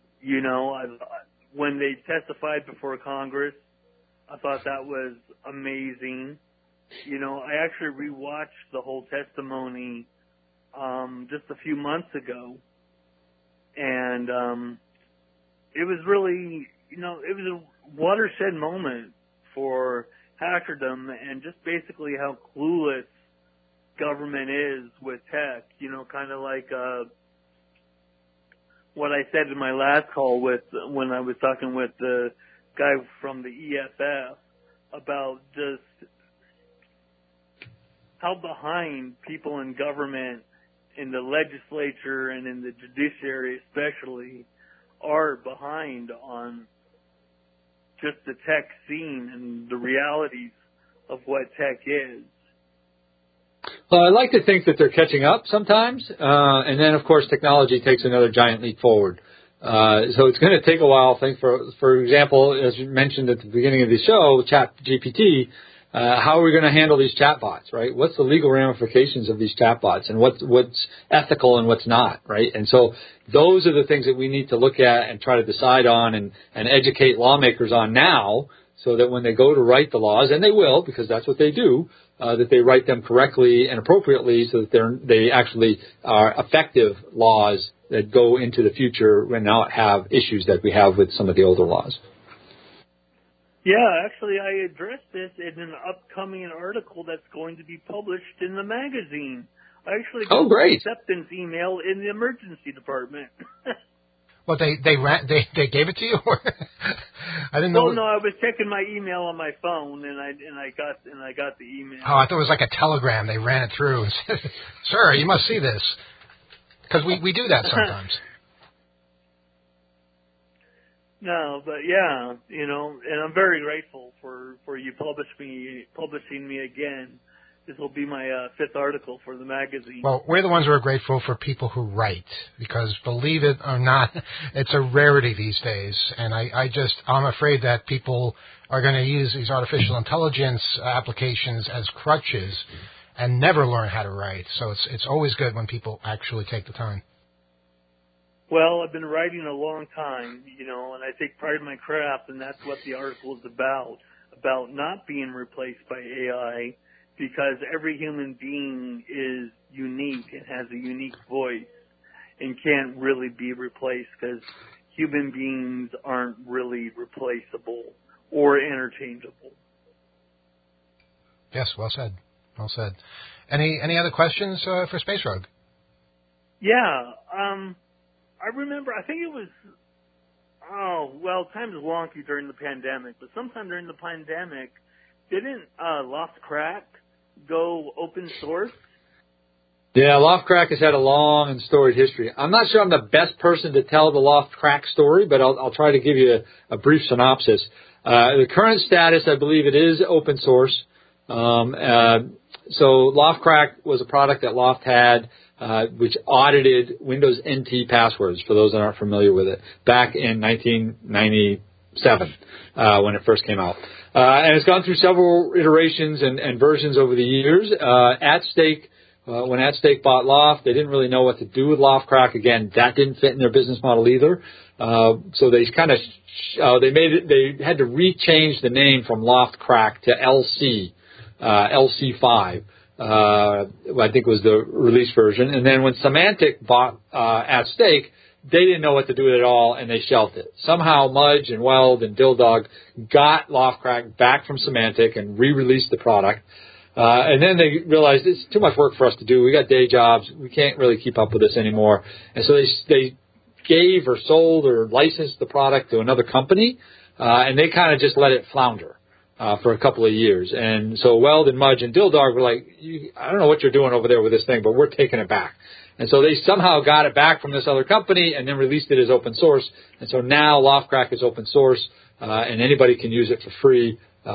When they testified before Congress, I thought that was amazing. I actually rewatched the whole testimony just a few months ago, and it was really, it was a watershed moment for hackerdom and just basically how clueless government is with tech, kind of like what I said in my last call when I was talking with the guy from the EFF about just how behind people in government, in the legislature and in the judiciary especially, are behind on just the tech scene and the realities of what tech is. Well, I like to think that they're catching up sometimes, and then, of course, technology takes another giant leap forward. So it's going to take a while. I think, for example, as you mentioned at the beginning of the show, ChatGPT, how are we going to handle these chatbots, right? What's the legal ramifications of these chatbots, and what's ethical and what's not, right? And so those are the things that we need to look at and try to decide on and educate lawmakers on now, so that when they go to write the laws, and they will, because that's what they do, that they write them correctly and appropriately so that they actually are effective laws that go into the future and not have issues that we have with some of the older laws. Yeah, actually, I addressed this in an upcoming article that's going to be published in the magazine. I actually got an acceptance email in the emergency department. Well, they gave it to you? I didn't know. Well, no, I was checking my email on my phone, and I got the email. Oh, I thought it was like a telegram. They ran it through and said, "Sir, you must see this," because we do that sometimes. No, but yeah, and I'm very grateful for you publishing me again. This will be my fifth article for the magazine. Well, we're the ones who are grateful for people who write, because believe it or not, it's a rarity these days. And I'm afraid that people are going to use these artificial intelligence applications as crutches and never learn how to write. So it's always good when people actually take the time. Well, I've been writing a long time, and I take pride in my craft, and that's what the article is about not being replaced by AI, because every human being is unique and has a unique voice and can't really be replaced, because human beings aren't really replaceable or interchangeable. Yes, well said. Well said. Any other questions for Space Rogue? Yeah, I remember, I think it was, time is wonky during the pandemic, but sometime during the pandemic, didn't LoftCrack go open source? Yeah, LoftCrack has had a long and storied history. I'm not sure I'm the best person to tell the LoftCrack story, but I'll try to give you a brief synopsis. The current status, I believe it is open source. So LoftCrack was a product that Loft had, which audited Windows NT passwords, for those that aren't familiar with it, back in 1997 when it first came out. And it's gone through several iterations and versions over the years. When AtStake bought Loft, they didn't really know what to do with LoftCrack. Again, that didn't fit in their business model either. So they kind of they had to rechange the name from LoftCrack to LC5. I think was the release version. And then when Symantec bought AtStake, they didn't know what to do with it at all, and they shelved it. Somehow Mudge and Weld and DillDog got LoftCrack back from Symantec and re-released the product. And then they realized it's too much work for us to do. We got day jobs. We can't really keep up with this anymore. And so they gave or sold or licensed the product to another company, and they kind of just let it flounder for a couple of years. And so Weld and Mudge and DillDog were like, I don't know what you're doing over there with this thing, but we're taking it back. And so they somehow got it back from this other company and then released it as open source. And so now LoftCrack is open source, and anybody can use it for free.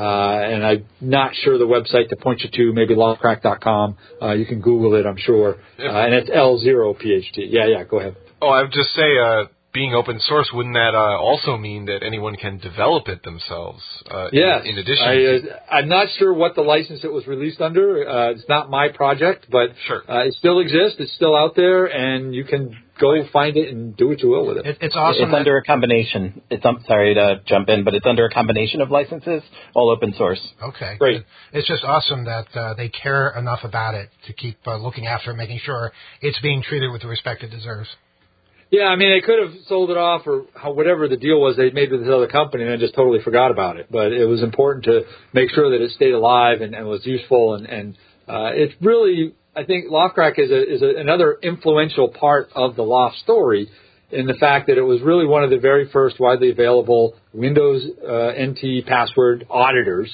And I'm not sure the website to point you to, maybe loftcrack.com. You can Google it, I'm sure. And it's L0PHT. Yeah, go ahead. Oh, I would just say, being open source, wouldn't that also mean that anyone can develop it themselves? Yes. In addition, I'm not sure what the license it was released under. It's not my project, but sure. It still exists. It's still out there, and you can go find it and do what you will with it. It's awesome. It's under a combination. Sorry to jump in, but it's under a combination of licenses, all open source. Okay. Great. It's just awesome that they care enough about it to keep looking after it, making sure it's being treated with the respect it deserves. Yeah, I mean, they could have sold it off or whatever the deal was they made with this other company and then just totally forgot about it. But it was important to make sure that it stayed alive and was useful. And it's really, I think LoftCrack is another influential part of the Loft story in the fact that it was really one of the very first widely available Windows NT password auditors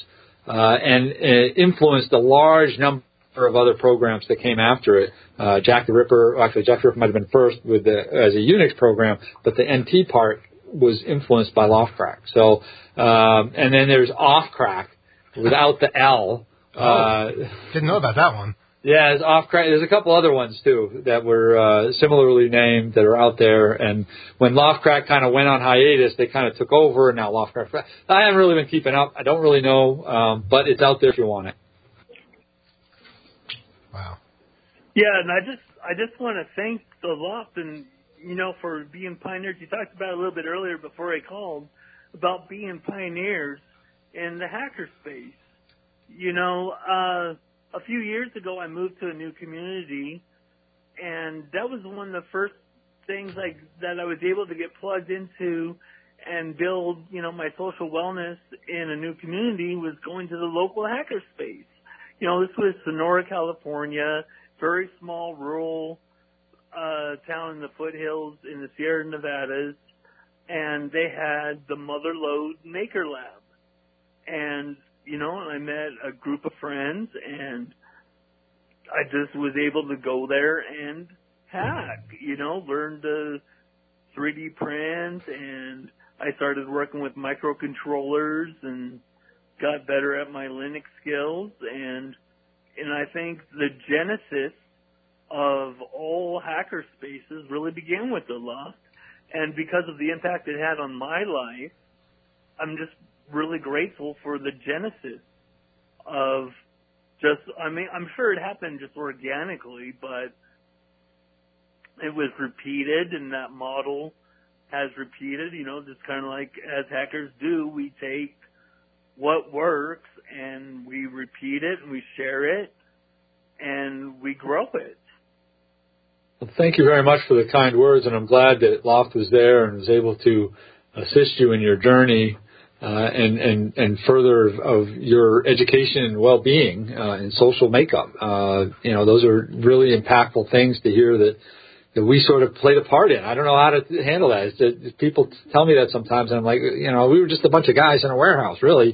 and influenced a large number of other programs that came after it. Jack the Ripper might have been first as a Unix program, but the NT part was influenced by LoftCrack. So, and then there's OffCrack without the L. Didn't know about that one. Yeah, there's OffCrack. There's a couple other ones too that were similarly named that are out there. And when LoftCrack kind of went on hiatus, they kind of took over, and now LoftCrack. I haven't really been keeping up. I don't really know, but it's out there if you want it. Wow. Yeah, and I just want to thank the Loft and, for being pioneers. You talked about it a little bit earlier before I called about being pioneers in the hacker space. A few years ago I moved to a new community, and that was one of the first things that I was able to get plugged into and build, my social wellness in a new community was going to the local hacker space. This was Sonora, California, very small rural town in the foothills in the Sierra Nevadas, and they had the Motherlode Maker Lab. And, I met a group of friends, and I just was able to go there and hack, learn to 3D print, and I started working with microcontrollers and got better at my Linux skills, and I think the genesis of all hacker spaces really began with the Loft, and because of the impact it had on my life, I'm just really grateful for the genesis of I'm sure it happened just organically, but it was repeated, and that model has repeated, just kind of like as hackers do, we take what works and we repeat it and we share it and we grow it. Well, thank you very much for the kind words, and I'm glad that Loft was there and was able to assist you in your journey and further of your education and well-being and social makeup. Those are really impactful things to hear that we sort of played a part in. I don't know how to handle that. People tell me that sometimes, and I'm like, we were just a bunch of guys in a warehouse, really.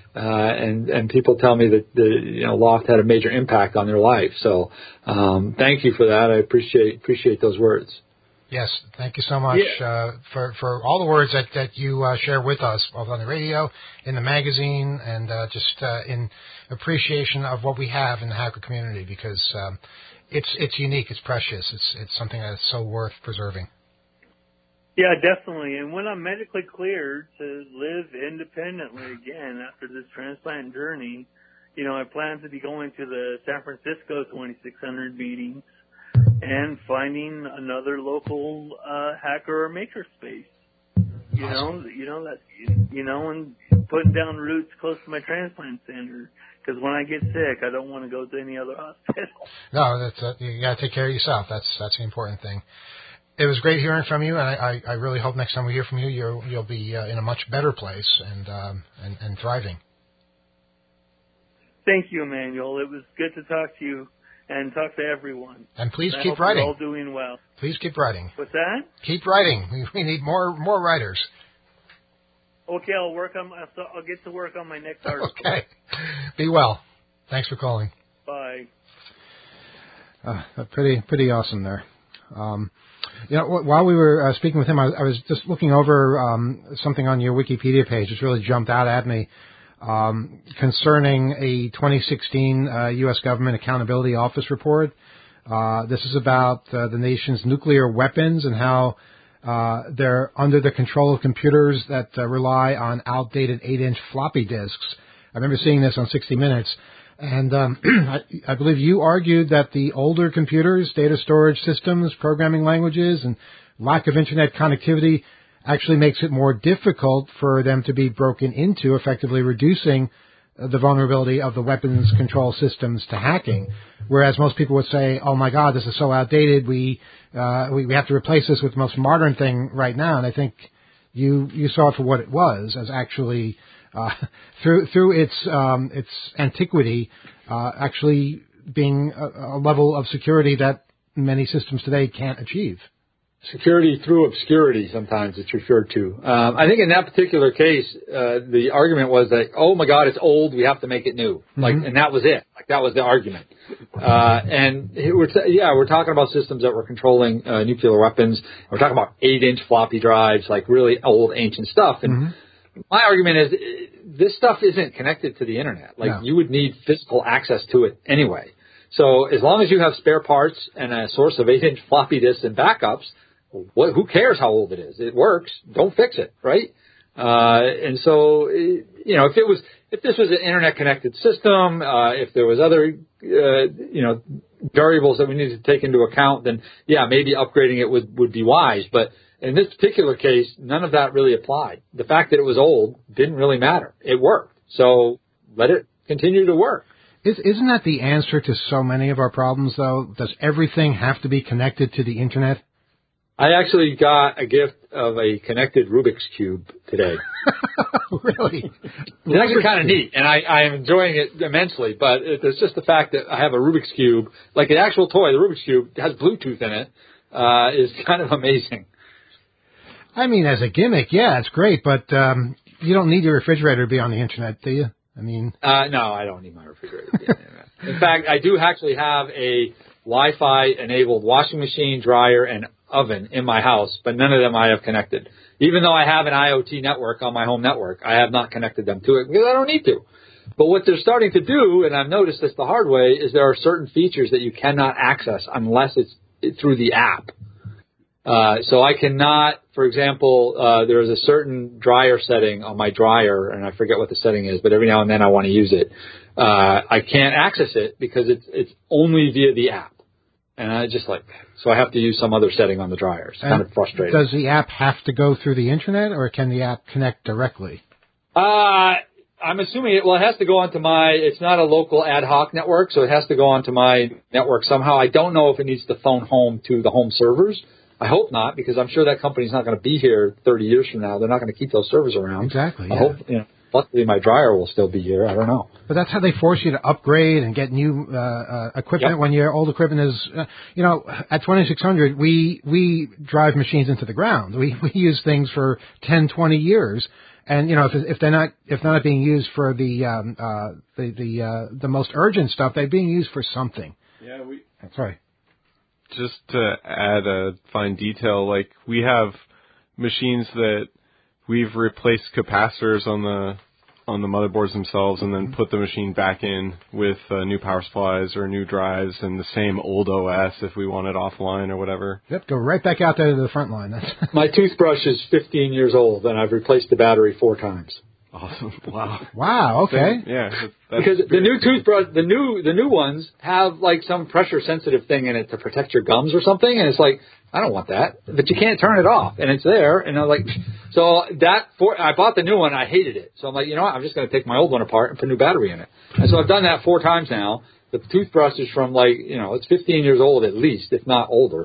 and people tell me that Loft had a major impact on their life. So thank you for that. I appreciate those words. Yes, thank you so much for all the words that you share with us, both on the radio, in the magazine, and just in appreciation of what we have in the hacker community, because it's unique, it's precious, it's something that's so worth preserving. Yeah, definitely. And when I'm medically cleared to live independently again after this transplant journey, I plan to be going to the San Francisco 2600 meetings and finding another local hacker or makerspace. And putting down roots close to my transplant center. Because when I get sick, I don't want to go to any other hospital. No, you got to take care of yourself. That's the important thing. It was great hearing from you, and I really hope next time we hear from you, you'll be in a much better place and thriving. Thank you, Emmanuel. It was good to talk to you and talk to everyone. And please keep writing. You're all doing well. Please keep writing. What's that? Keep writing. We need more writers. Okay, I'll get to work on my next article. Okay. Be well. Thanks for calling. Bye. Pretty awesome there. While we were speaking with him, I was just looking over something on your Wikipedia page. It's really jumped out at me concerning a 2016 U.S. Government Accountability Office report. This is about the nation's nuclear weapons and how they're under the control of computers that rely on outdated 8-inch floppy disks. I remember seeing this on 60 Minutes. And I believe you argued that the older computers, data storage systems, programming languages, and lack of Internet connectivity actually makes it more difficult for them to be broken into, effectively reducing the vulnerability of the weapons control systems to hacking. Whereas most people would say, oh, my God, this is so outdated, we have to replace this with the most modern thing right now. And I think you saw it for what it was, as actually through its antiquity, actually being a level of security that many systems today can't achieve. Security through obscurity, sometimes it's referred to. I think in that particular case, the argument was that, oh my God, it's old, we have to make it new. And that was it. That was the argument. And we're talking about systems that were controlling nuclear weapons. We're talking about 8-inch floppy drives, really old, ancient stuff. And my argument is, this stuff isn't connected to the Internet. You would need physical access to it anyway. So as long as you have spare parts and a source of 8-inch floppy disks and backups, who cares how old it is? It works. Don't fix it, right? And so, if this was an Internet-connected system, if there was other, variables that we needed to take into account, then maybe upgrading it would be wise. But in this particular case, none of that really applied. The fact that it was old didn't really matter. It worked. So let it continue to work. Isn't that the answer to so many of our problems, though? Does everything have to be connected to the Internet? I actually got a gift of a connected Rubik's Cube today. Really? It's actually kind of neat, and I am enjoying it immensely, but it's just the fact that I have a Rubik's Cube, like the actual toy, the Rubik's Cube, has Bluetooth in it, is kind of amazing. I mean, as a gimmick, it's great, but you don't need your refrigerator to be on the Internet, do you? I mean... No, I don't need my refrigerator to be on the Internet. In fact, I do actually have a Wi-Fi-enabled washing machine, dryer, and oven in my house, but none of them I have connected. Even though I have an IoT network on my home network, I have not connected them to it because I don't need to. But what they're starting to do, and I've noticed this the hard way, is there are certain features that you cannot access unless it's through the app. So I cannot, for example, there is a certain dryer setting on my dryer, and I forget what the setting is, but every now and then I want to use it. I can't access it because it's only via the app. And I so I have to use some other setting on the dryer. It's kind of frustrating. Does the app have to go through the Internet, or can the app connect directly? I'm assuming it has to go onto it's not a local ad hoc network, so it has to go onto my network somehow. I don't know if it needs to phone home to the home servers. I hope not, because I'm sure that company's not going to be here 30 years from now. They're not going to keep those servers around. Exactly. Yeah. I hope, Luckily, my dryer will still be here. I don't know. But that's how they force you to upgrade and get new equipment when your old equipment is, at 2600, we drive machines into the ground. We use things for 10, 20 years. And, if they're not being used for the most urgent stuff, they're being used for something. Yeah, That's right. Just to add a fine detail, like we have machines that we've replaced capacitors on the motherboards themselves and then put the machine back in with new power supplies or new drives and the same old OS if we want it offline or whatever. Yep, go right back out there to the front line. My toothbrush is 15 years old, and I've replaced the battery 4 times. Awesome! Wow. Wow. Okay. Yeah. Because the new toothbrush, the new ones have like some pressure sensitive thing in it to protect your gums or something, and it's like, I don't want that, but you can't turn it off, and it's there, and I'm like, so I bought the new one, I hated it, so I'm like, you know what, I'm just going to take my old one apart and put a new battery in it, and so I've done that 4 times now. The toothbrush is from it's 15 years old at least, if not older.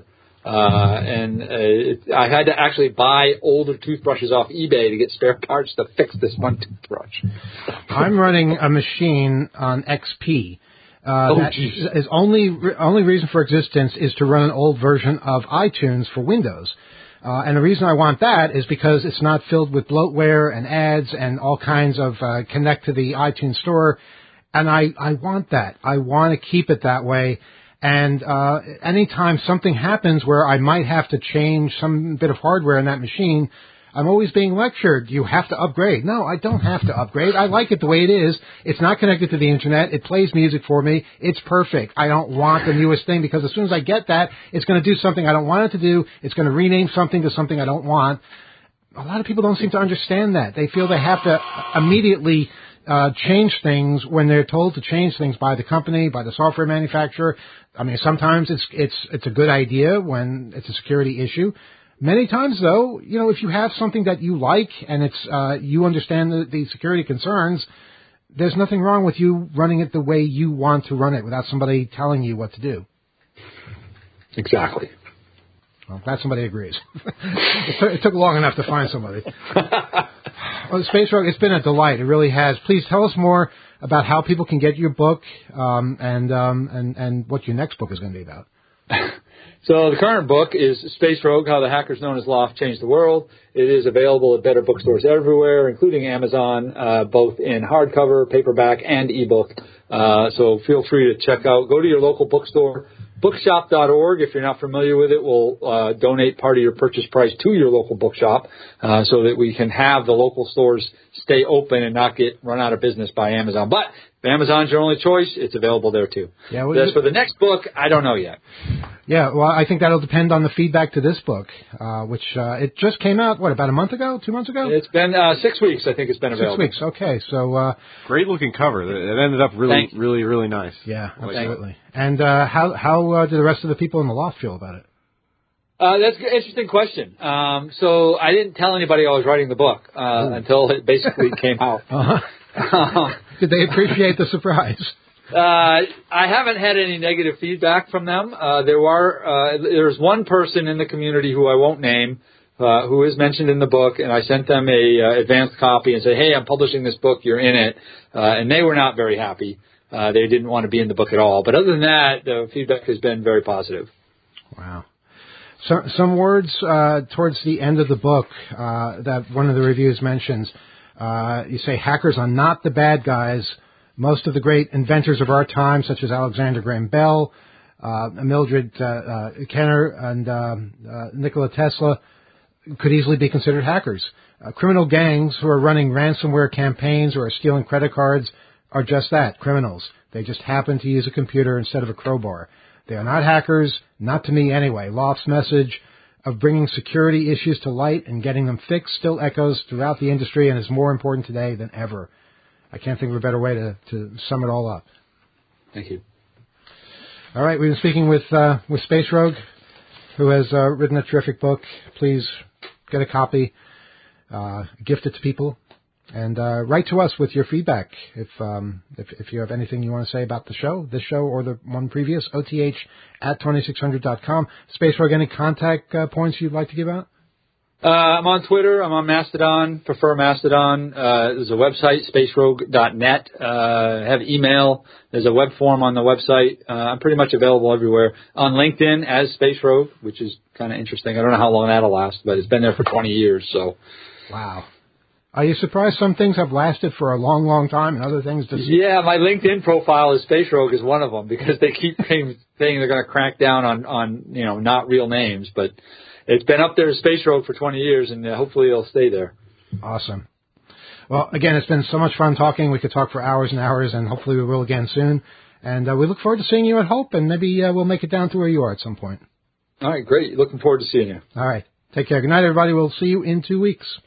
I had to actually buy older toothbrushes off eBay to get spare parts to fix this one toothbrush. I'm running a machine on XP. Is only reason for existence is to run an old version of iTunes for Windows. And the reason I want that is because it's not filled with bloatware and ads and all kinds of connect to the iTunes store. And I want that. I want to keep it that way. And anytime something happens where I might have to change some bit of hardware in that machine, I'm always being lectured. You have to upgrade. No, I don't have to upgrade. I like it the way it is. It's not connected to the internet. It plays music for me. It's perfect. I don't want the newest thing because as soon as I get that, it's going to do something I don't want it to do. It's going to rename something to something I don't want. A lot of people don't seem to understand that. They feel they have to immediately change things when they're told to change things by the company, by the software manufacturer. I mean, sometimes it's a good idea when it's a security issue. Many times, though, if you have something that you like and it's you understand the security concerns, there's nothing wrong with you running it the way you want to run it without somebody telling you what to do. Exactly. Well, glad somebody agrees. It took long enough to find somebody. Well, Space Rogue, it's been a delight. It really has. Please tell us more about how people can get your book and what your next book is going to be about. So the current book is Space Rogue, How the Hackers Known as L0pht Changed the World. It is available at better bookstores everywhere, including Amazon, both in hardcover, paperback, and ebook. So feel free to check out. Go to your local bookstore. Bookshop.org, if you're not familiar with it, will donate part of your purchase price to your local bookshop so that we can have the local stores stay open and not get run out of business by Amazon. But if Amazon's your only choice, it's available there too. Yeah, as for the next book, I don't know yet. Yeah, well, I think that'll depend on the feedback to this book, which it just came out, about a month ago, 2 months ago? It's been 6 weeks, I think it's been available. 6 weeks, okay. So great looking cover. It ended up really, really nice. Yeah, absolutely. And how do the rest of the people in the loft feel about it? That's an interesting question. So I didn't tell anybody I was writing the book until it basically came out. Did they appreciate the surprise? I haven't had any negative feedback from them. There's one person in the community who I won't name, who is mentioned in the book, and I sent them a advanced copy and said, hey, I'm publishing this book, you're in it. And they were not very happy. They didn't want to be in the book at all. But other than that, the feedback has been very positive. Wow. So, some words towards the end of the book that one of the reviews mentions. You say hackers are not the bad guys. Most of the great inventors of our time, such as Alexander Graham Bell, Mildred Kenner, and Nikola Tesla, could easily be considered hackers. Criminal gangs who are running ransomware campaigns or are stealing credit cards are just that, criminals. They just happen to use a computer instead of a crowbar. They are not hackers, not to me anyway. L0pht's message of bringing security issues to light and getting them fixed still echoes throughout the industry and is more important today than ever. I can't think of a better way to sum it all up. Thank you. All right, we've been speaking with Space Rogue, who has written a terrific book. Please get a copy, gift it to people, and write to us with your feedback. If you have anything you want to say about this show, or the one previous, OTH@2600.com. Space Rogue, any contact points you'd like to give out? I'm on Twitter. I'm on Mastodon. Prefer Mastodon. There's a website, spacerogue.net. I have email. There's a web form on the website. I'm pretty much available everywhere. On LinkedIn as Space Rogue, which is kind of interesting. I don't know how long that'll last, but it's been there for 20 years. So. Wow. Are you surprised some things have lasted for a long, long time and other things just... Yeah, my LinkedIn profile is Space Rogue is one of them because they keep saying they're going to crack down on not real names, but it's been up there as Space Rogue for 20 years, and hopefully it'll stay there. Awesome. Well, again, it's been so much fun talking. We could talk for hours and hours, and hopefully we will again soon. And we look forward to seeing you at Hope, and maybe we'll make it down to where you are at some point. All right, great. Looking forward to seeing you. All right. Take care. Good night, everybody. We'll see you in 2 weeks.